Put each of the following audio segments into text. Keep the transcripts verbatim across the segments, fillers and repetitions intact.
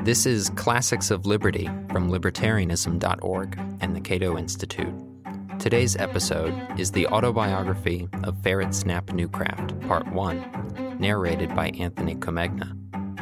This is Classics of Liberty from libertarianism dot org and the Cato Institute. Today's episode is the autobiography of Ferret Snap Newcraft, Part one, narrated by Anthony Comegna.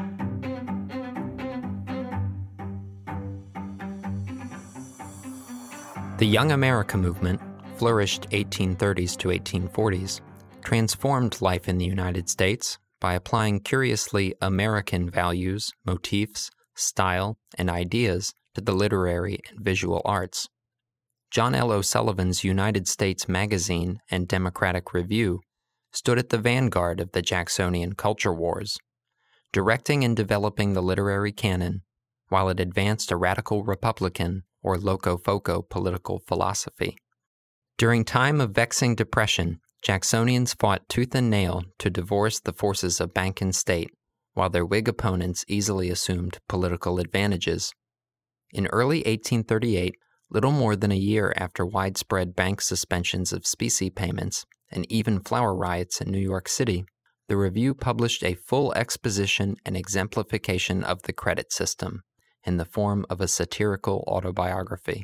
The Young America movement flourished eighteen thirties to eighteen forties, transformed life in the United States by applying curiously American values, motifs, style, and ideas to the literary and visual arts. John L. O'Sullivan's United States Magazine and Democratic Review stood at the vanguard of the Jacksonian culture wars, directing and developing the literary canon, while it advanced a radical Republican or loco-foco political philosophy. During time of vexing depression, Jacksonians fought tooth and nail to divorce the forces of bank and state, while their Whig opponents easily assumed political advantages. In early eighteen thirty-eight, little more than a year after widespread bank suspensions of specie payments and even flower riots in New York City, the Review published a full exposition and exemplification of the credit system in the form of a satirical autobiography.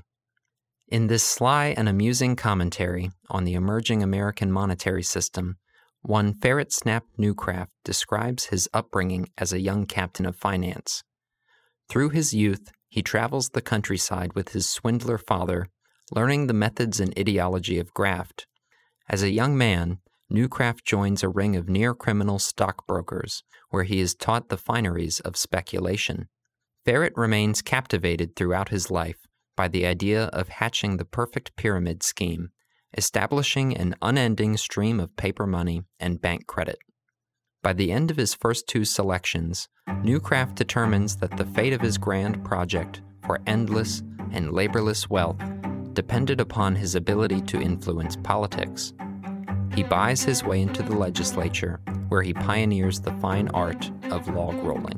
In this sly and amusing commentary on the emerging American monetary system, one Ferret Snap Newcraft describes his upbringing as a young captain of finance. Through his youth, he travels the countryside with his swindler father, learning the methods and ideology of graft. As a young man, Newcraft joins a ring of near-criminal stockbrokers, where he is taught the fineries of speculation. Ferret remains captivated throughout his life by the idea of hatching the perfect pyramid scheme, establishing an unending stream of paper money and bank credit. By the end of his first two selections, Newcraft determines that the fate of his grand project for endless and laborless wealth depended upon his ability to influence politics. He buys his way into the legislature, where he pioneers the fine art of log rolling.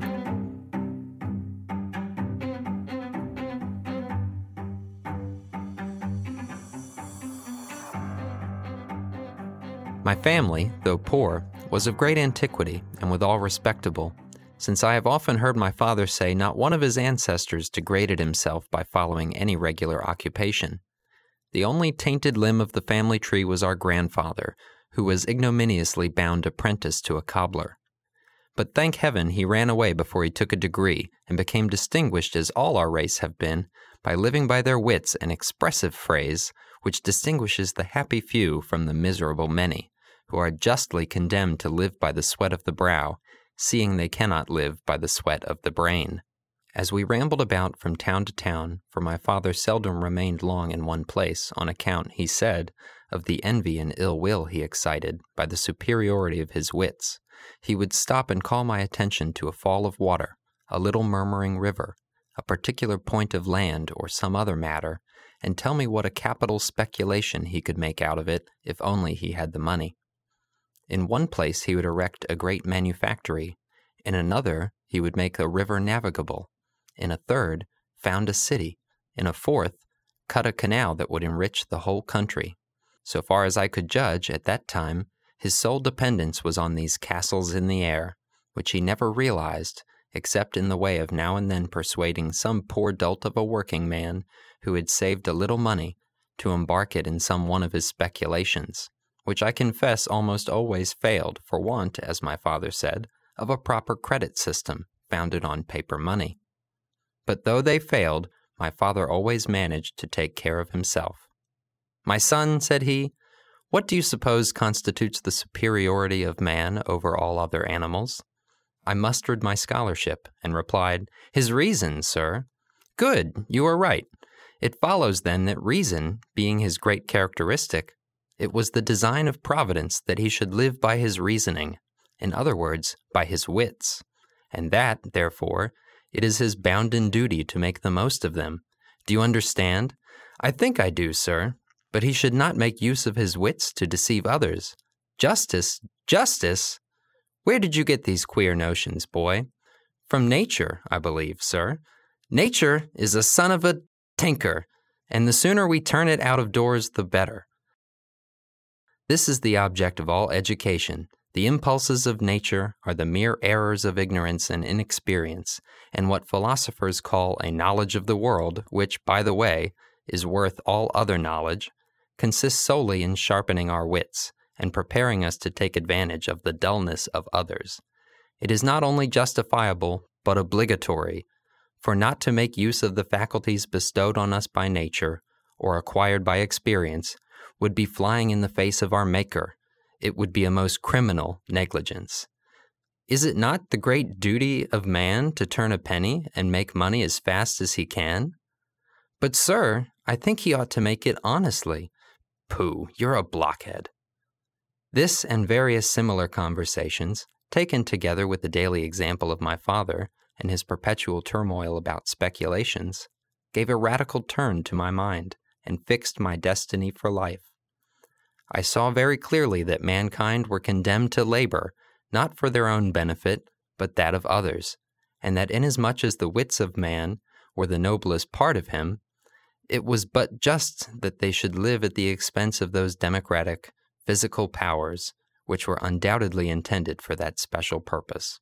My family, though poor, was of great antiquity and withal respectable, since I have often heard my father say not one of his ancestors degraded himself by following any regular occupation. The only tainted limb of the family tree was our grandfather, who was ignominiously bound apprentice to a cobbler. But thank heaven he ran away before he took a degree and became distinguished, as all our race have been, by living by their wits, an expressive phrase which distinguishes the happy few from the miserable many, who are justly condemned to live by the sweat of the brow, seeing they cannot live by the sweat of the brain. As we rambled about from town to town, for my father seldom remained long in one place, on account, he said, of the envy and ill will he excited by the superiority of his wits, he would stop and call my attention to a fall of water, a little murmuring river, a particular point of land, or some other matter, and tell me what a capital speculation he could make out of it if only he had the money. In one place he would erect a great manufactory, in another he would make a river navigable, in a third found a city, in a fourth cut a canal that would enrich the whole country. So far as I could judge, at that time, his sole dependence was on these castles in the air, which he never realized, except in the way of now and then persuading some poor dolt of a working man who had saved a little money to embark it in some one of his speculations, which I confess almost always failed for want, as my father said, of a proper credit system founded on paper money. But though they failed, my father always managed to take care of himself. "My son," said he, "what do you suppose constitutes the superiority of man over all other animals?" I mustered my scholarship and replied, "His reason, sir." "Good, you are right. It follows then that reason, being his great characteristic, it was the design of Providence that he should live by his reasoning, in other words, by his wits, and that, therefore, it is his bounden duty to make the most of them. Do you understand?" "I think I do, sir. But he should not make use of his wits to deceive others. Justice, justice! Where did you get these queer notions, boy?" "From nature, I believe, sir." "Nature is a son of a tinker, and the sooner we turn it out of doors, the better." This is the object of all education, The impulses of nature are the mere errors of ignorance and inexperience, and what philosophers call a knowledge of the world, which, by the way, is worth all other knowledge, consists solely in sharpening our wits and preparing us to take advantage of the dullness of others. It is not only justifiable, but obligatory, for not to make use of the faculties bestowed on us by nature or acquired by experience would be flying in the face of our Maker. It would be a most criminal negligence. Is it not the great duty of man to turn a penny and make money as fast as he can? But, sir, I think he ought to make it honestly. Pooh, you're a blockhead. This and various similar conversations, taken together with the daily example of my father and his perpetual turmoil about speculations, gave a radical turn to my mind and fixed my destiny for life. I saw very clearly that mankind were condemned to labor, not for their own benefit, but that of others, and that inasmuch as the wits of man were the noblest part of him, it was but just that they should live at the expense of those democratic, physical powers which were undoubtedly intended for that special purpose.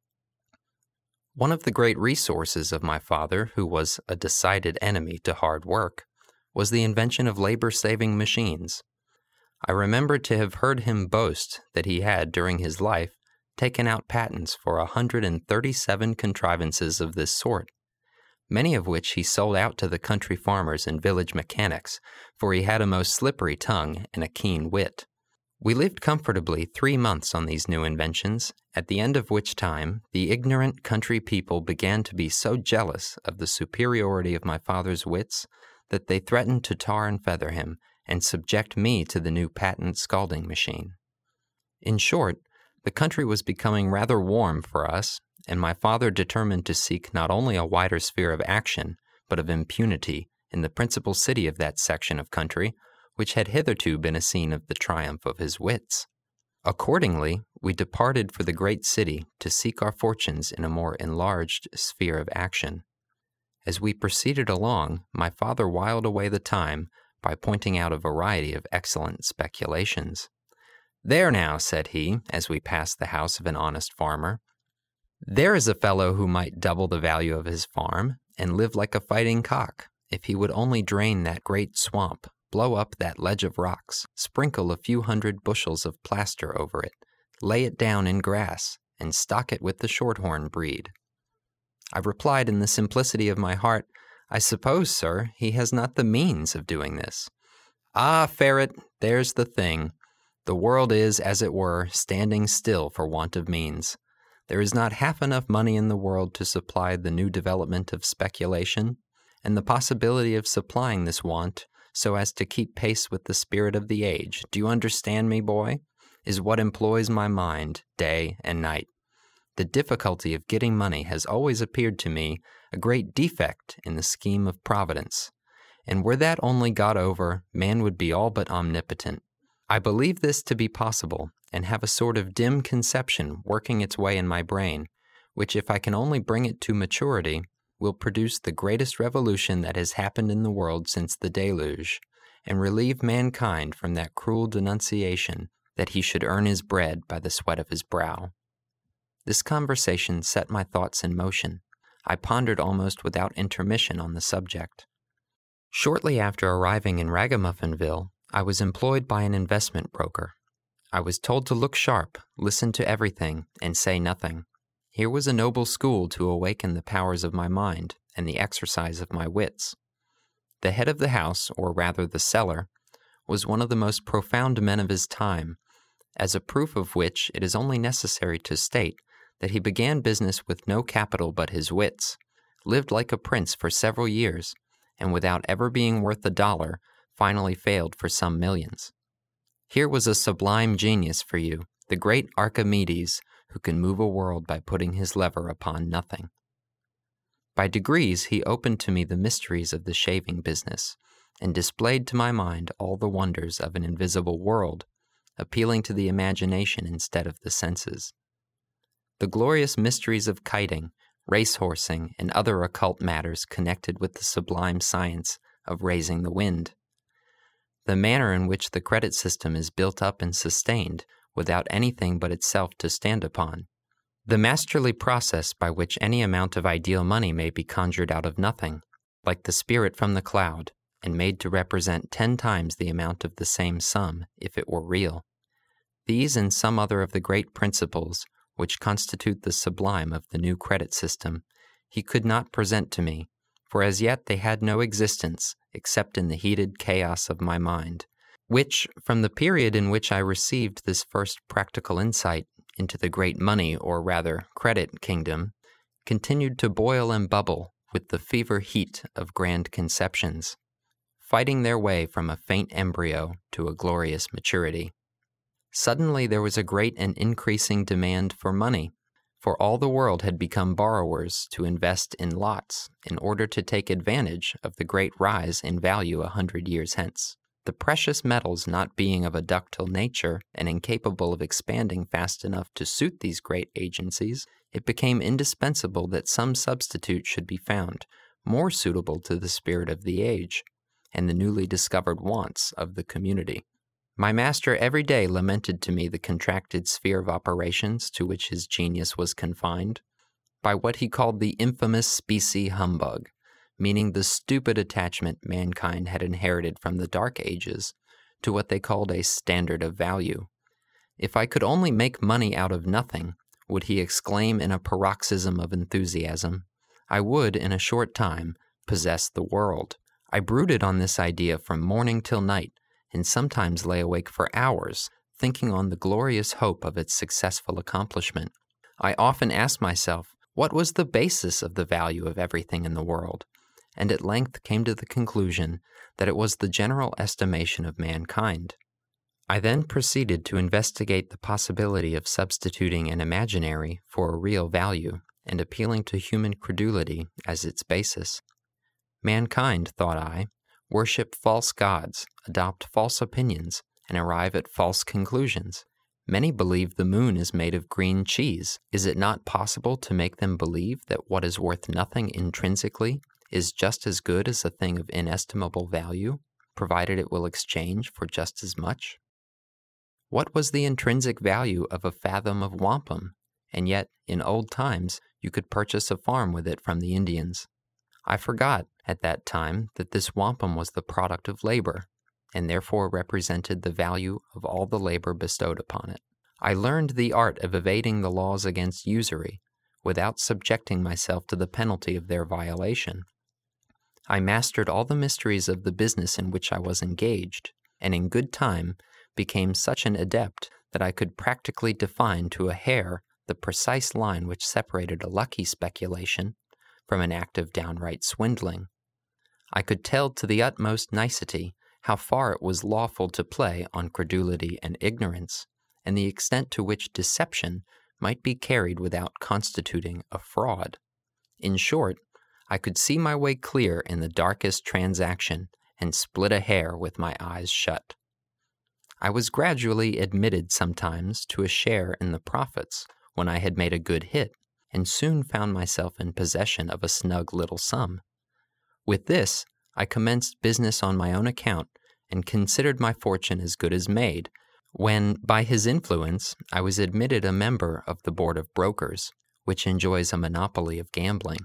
One of the great resources of my father, who was a decided enemy to hard work, was the invention of labor-saving machines. I remember to have heard him boast that he had, during his life, taken out patents for a hundred and thirty-seven contrivances of this sort, many of which he sold out to the country farmers and village mechanics, for he had a most slippery tongue and a keen wit. We lived comfortably three months on these new inventions, at the end of which time the ignorant country people began to be so jealous of the superiority of my father's wits that they threatened to tar and feather him and subject me to the new patent scalding machine. In short, the country was becoming rather warm for us, and my father determined to seek not only a wider sphere of action, but of impunity in the principal city of that section of country, which had hitherto been a scene of the triumph of his wits. Accordingly, we departed for the great city to seek our fortunes in a more enlarged sphere of action. As we proceeded along, my father whiled away the time by pointing out a variety of excellent speculations. "There now," said he, as we passed the house of an honest farmer, "there is a fellow who might double the value of his farm and live like a fighting cock, if he would only drain that great swamp, blow up that ledge of rocks, sprinkle a few hundred bushels of plaster over it, lay it down in grass, and stock it with the shorthorn breed." I replied in the simplicity of my heart, "I suppose, sir, he has not the means of doing this." "Ah, ferret, there's the thing. The world is, as it were, standing still for want of means. There is not half enough money in the world to supply the new development of speculation, and the possibility of supplying this want so as to keep pace with the spirit of the age, do you understand me, boy, is what employs my mind day and night. The difficulty of getting money has always appeared to me a great defect in the scheme of Providence, and were that only got over, man would be all but omnipotent. I believe this to be possible, and have a sort of dim conception working its way in my brain, which, if I can only bring it to maturity, will produce the greatest revolution that has happened in the world since the deluge, and relieve mankind from that cruel denunciation that he should earn his bread by the sweat of his brow. This conversation set my thoughts in motion. I pondered almost without intermission on the subject. Shortly after arriving in Ragamuffinville, I was employed by an investment broker. I was told to look sharp, listen to everything, and say nothing. Here was a noble school to awaken the powers of my mind and the exercise of my wits. The head of the house, or rather the seller, was one of the most profound men of his time, as a proof of which it is only necessary to state that he began business with no capital but his wits, lived like a prince for several years, and without ever being worth a dollar, finally failed for some millions. Here was a sublime genius for you, the great Archimedes, who can move a world by putting his lever upon nothing. By degrees he opened to me the mysteries of the shaving business, and displayed to my mind all the wonders of an invisible world, appealing to the imagination instead of the senses. The glorious mysteries of kiting, race-horsing, and other occult matters connected with the sublime science of raising the wind. The manner in which the credit system is built up and sustained without anything but itself to stand upon. The masterly process by which any amount of ideal money may be conjured out of nothing, like the spirit from the cloud, and made to represent ten times the amount of the same sum, if it were real. These and some other of the great principles which constitute the sublime of the new credit system, he could not present to me, for as yet they had no existence except in the heated chaos of my mind, which, from the period in which I received this first practical insight into the great money, or rather credit kingdom, continued to boil and bubble with the fever heat of grand conceptions, fighting their way from a faint embryo to a glorious maturity. Suddenly there was a great and increasing demand for money, for all the world had become borrowers to invest in lots in order to take advantage of the great rise in value a hundred years hence. The precious metals not being of a ductile nature and incapable of expanding fast enough to suit these great agencies, it became indispensable that some substitute should be found, more suitable to the spirit of the age and the newly discovered wants of the community. My master every day lamented to me the contracted sphere of operations to which his genius was confined, by what he called the infamous specie humbug, meaning the stupid attachment mankind had inherited from the Dark Ages to what they called a standard of value. If I could only make money out of nothing, would he exclaim in a paroxysm of enthusiasm, I would, in a short time, possess the world. I brooded on this idea from morning till night, and sometimes lay awake for hours, thinking on the glorious hope of its successful accomplishment. I often asked myself, what was the basis of the value of everything in the world? And at length came to the conclusion that it was the general estimation of mankind. I then proceeded to investigate the possibility of substituting an imaginary for a real value, and appealing to human credulity as its basis. Mankind, thought I, worship false gods, adopt false opinions, and arrive at false conclusions. Many believe the moon is made of green cheese. Is it not possible to make them believe that what is worth nothing intrinsically is just as good as a thing of inestimable value, provided it will exchange for just as much? What was the intrinsic value of a fathom of wampum? And yet, in old times, you could purchase a farm with it from the Indians. I forgot, at that time, that this wampum was the product of labor, and therefore represented the value of all the labor bestowed upon it. I learned the art of evading the laws against usury, without subjecting myself to the penalty of their violation. I mastered all the mysteries of the business in which I was engaged, and in good time became such an adept that I could practically define to a hair the precise line which separated a lucky speculation from an act of downright swindling. I could tell to the utmost nicety how far it was lawful to play on credulity and ignorance, and the extent to which deception might be carried without constituting a fraud. In short, I could see my way clear in the darkest transaction and split a hair with my eyes shut. I was gradually admitted sometimes to a share in the profits when I had made a good hit, and soon found myself in possession of a snug little sum. With this, I commenced business on my own account and considered my fortune as good as made, when, by his influence, I was admitted a member of the Board of Brokers, which enjoys a monopoly of gambling.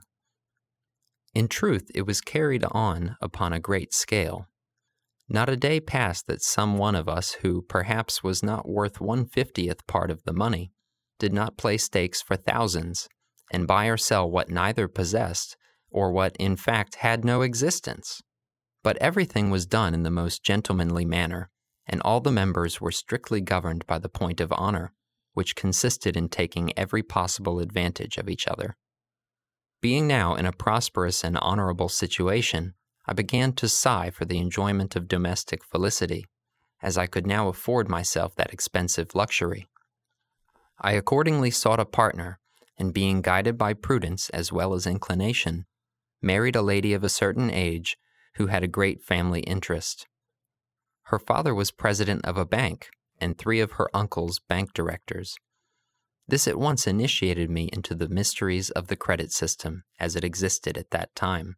In truth, it was carried on upon a great scale. Not a day passed that some one of us who perhaps was not worth one-fiftieth part of the money did not play stakes for thousands, and buy or sell what neither possessed, or what, in fact, had no existence. But everything was done in the most gentlemanly manner, and all the members were strictly governed by the point of honor, which consisted in taking every possible advantage of each other. Being now in a prosperous and honorable situation, I began to sigh for the enjoyment of domestic felicity, as I could now afford myself that expensive luxury. I accordingly sought a partner, and being guided by prudence as well as inclination, married a lady of a certain age who had a great family interest. Her father was president of a bank, and three of her uncles bank directors. This at once initiated me into the mysteries of the credit system as it existed at that time.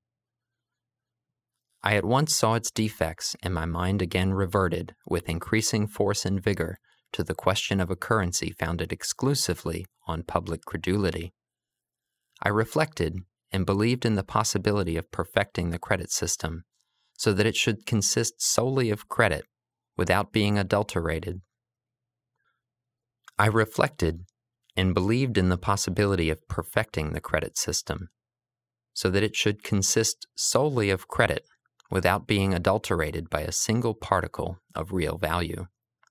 I at once saw its defects, and my mind again reverted, with increasing force and vigor, to the question of a currency founded exclusively on public credulity. I reflected and believed in the possibility of perfecting the credit system so that it should consist solely of credit without being adulterated. I reflected and believed in the possibility of perfecting the credit system so that it should consist solely of credit without being adulterated by a single particle of real value.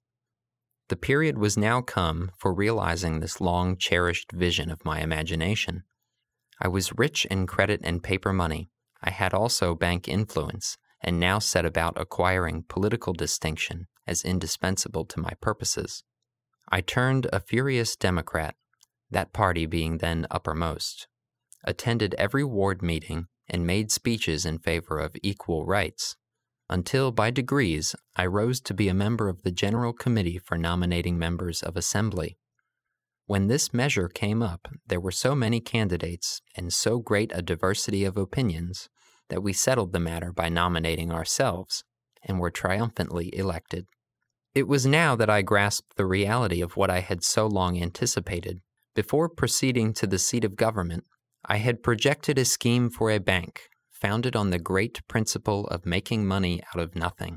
The period was now come for realizing this long-cherished vision of my imagination. I was rich in credit and paper money. I had also bank influence, and now set about acquiring political distinction as indispensable to my purposes. I turned a furious Democrat, that party being then uppermost, attended every ward meeting, and made speeches in favor of equal rights, until by degrees I rose to be a member of the General Committee for nominating members of Assembly. When this measure came up, there were so many candidates and so great a diversity of opinions that we settled the matter by nominating ourselves, and were triumphantly elected. It was now that I grasped the reality of what I had so long anticipated. Before proceeding to the seat of government, I had projected a scheme for a bank founded on the great principle of making money out of nothing.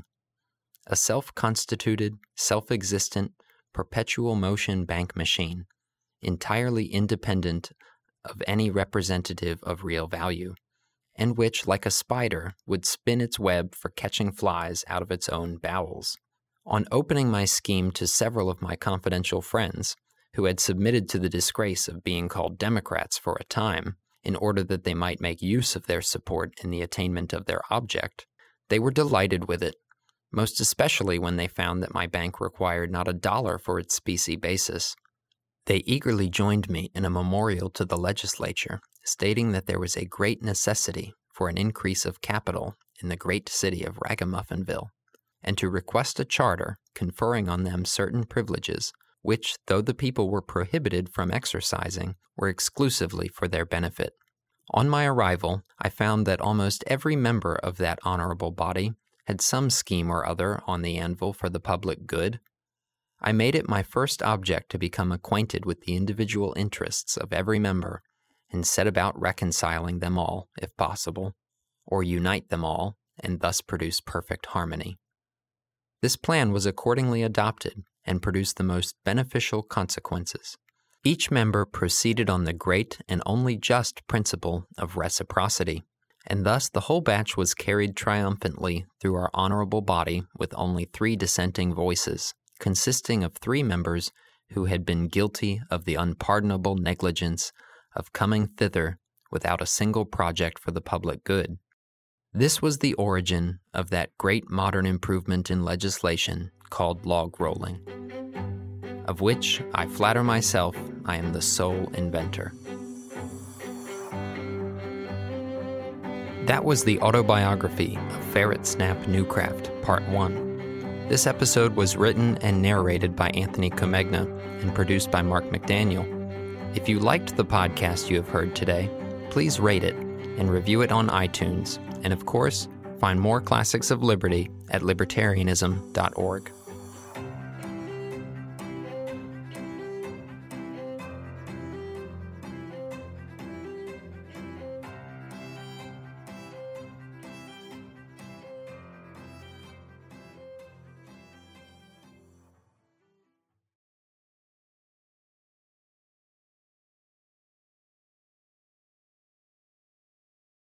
A self-constituted, self-existent, perpetual motion bank machine, entirely independent of any representative of real value, and which, like a spider, would spin its web for catching flies out of its own bowels. On opening my scheme to several of my confidential friends, who had submitted to the disgrace of being called Democrats for a time, in order that they might make use of their support in the attainment of their object, they were delighted with it, most especially when they found that my bank required not a dollar for its specie basis. They eagerly joined me in a memorial to the legislature, stating that there was a great necessity for an increase of capital in the great city of Ragamuffinville, and to request a charter conferring on them certain privileges, which, though the people were prohibited from exercising, were exclusively for their benefit. On my arrival, I found that almost every member of that honorable body had some scheme or other on the anvil for the public good. I made it my first object to become acquainted with the individual interests of every member, and set about reconciling them all, if possible, or unite them all, and thus produce perfect harmony. This plan was accordingly adopted, and produced the most beneficial consequences. Each member proceeded on the great and only just principle of reciprocity, and thus the whole batch was carried triumphantly through our honorable body with only three dissenting voices, consisting of three members who had been guilty of the unpardonable negligence of coming thither without a single project for the public good. This was the origin of that great modern improvement in legislation called log rolling, of which I flatter myself I am the sole inventor. That was the autobiography of Ferret Snap Newcraft, Part one. This episode was written and narrated by Anthony Comegna and produced by Mark McDaniel. If you liked the podcast you have heard today, please rate it and review it on iTunes, and of course, find more classics of liberty at libertarianism dot org.